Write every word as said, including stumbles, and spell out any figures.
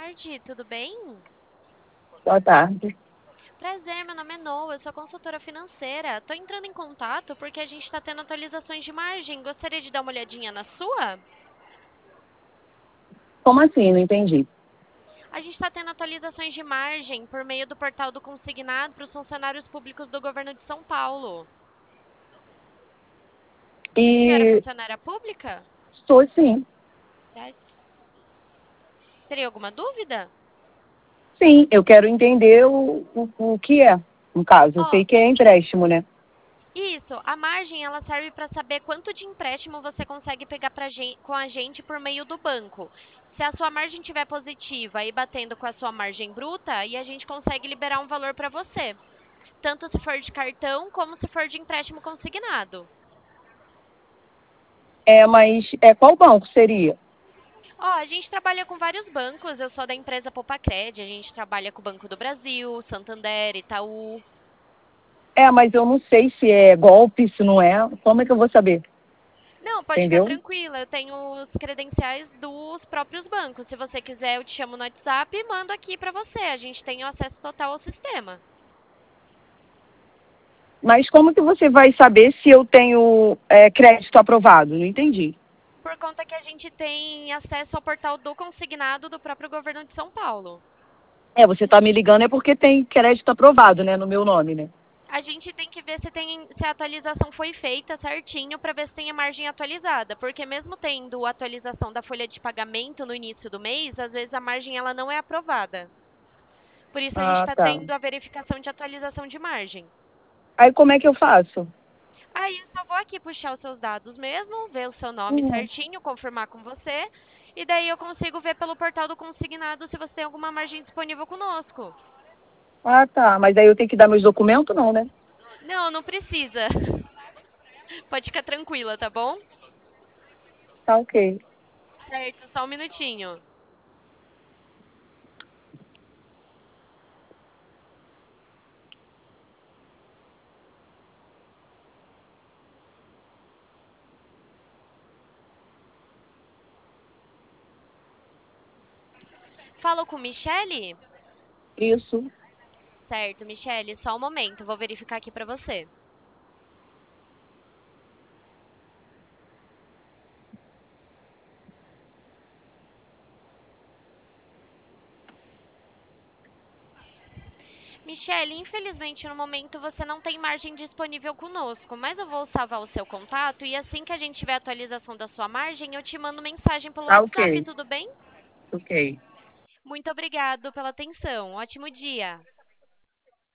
tarde, tudo bem? Boa tarde. Prazer, meu nome é Noa, eu sou consultora financeira. Tô entrando em contato porque a gente está tendo atualizações de margem. Gostaria de dar uma olhadinha na sua? Como assim? Não entendi. A gente está tendo atualizações de margem por meio do portal do Consignado para os funcionários públicos do governo de São Paulo. A senhora é E funcionária pública? sou sim. Certo. Teria alguma dúvida? Sim, eu quero entender o, o, o que é, no caso. Eu Ó, sei que é empréstimo, né? isso, a margem ela serve para saber quanto de empréstimo você consegue pegar pra gen- com a gente por meio do banco. Se a sua margem estiver positiva e batendo com a sua margem bruta, aí a gente consegue liberar um valor para você, tanto se for de cartão como se for de empréstimo consignado. É, mas é, qual banco seria? Ó, a gente trabalha com vários bancos, eu sou da empresa Popacred, a gente trabalha com o Banco do Brasil, Santander, Itaú. É, mas eu não sei se é golpe, se não é. Como é que eu vou saber? Não, pode ficar Entendeu? tranquila. Eu tenho os credenciais dos próprios bancos. Se você quiser, eu te chamo no WhatsApp e mando aqui pra você. A gente tem o acesso total ao sistema. Mas como que você vai saber se eu tenho é, crédito aprovado? Não entendi. Por conta que a gente tem acesso ao portal do consignado do próprio governo de São Paulo. É, você está me ligando é porque tem crédito aprovado, né, no meu nome, né? A gente tem que ver se, tem, se a atualização foi feita certinho para ver se tem a margem atualizada, porque mesmo tendo a atualização da folha de pagamento no início do mês, às vezes a margem ela não é aprovada. Por isso a gente Ah, está tá. tendo a verificação de atualização de margem. Aí como é que eu faço? Aí eu só vou aqui puxar os seus dados mesmo, ver o seu nome Uhum. certinho, confirmar com você, e daí eu consigo ver pelo portal do consignado se você tem alguma margem disponível conosco. Ah, tá. Mas aí eu tenho que dar meus documentos, não, né? Não, não precisa. Pode ficar tranquila, tá bom? Tá ok. Certo, só um minutinho. Falo com Michele? Isso. Certo, Michele, só um momento, vou verificar aqui pra você. Michele, infelizmente no momento você não tem margem disponível conosco, mas eu vou salvar o seu contato e assim que a gente tiver a atualização da sua margem, eu te mando mensagem pelo Tá WhatsApp, ok. tudo bem? Ok. Muito obrigado pela atenção. Ótimo dia.